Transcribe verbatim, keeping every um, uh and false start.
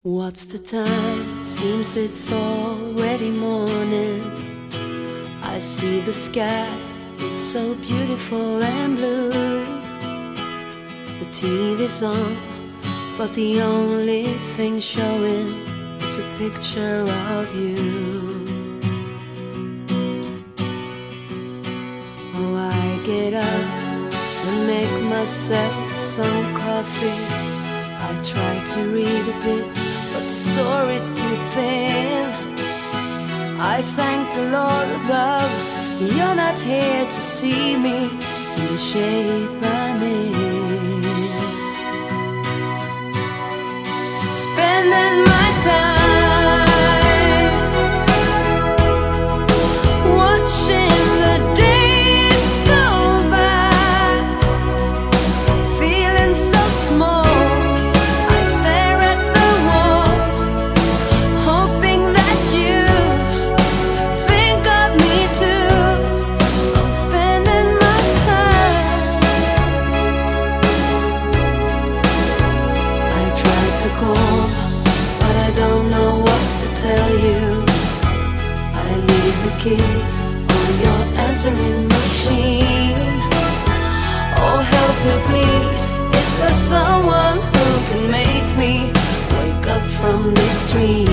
What's the time? Seems it's already morning. I see the sky, it's so beautiful and blue. The T V's on, but the only thing showing is a picture of you. Oh, I get up and make myself some coffee. I try to read a bit, but the story's too thin. I thank the Lord above, you're not here to see me in the shape I'm in. Spending my time watching the days go by, feeling so small. I stare at the wall, hoping that you think of me too. I'm spending my time. I try to call, but I don't know what to tell you. I leave the keys on your answering machine. Oh, help me please, is there someone who can make me wake up from this dream?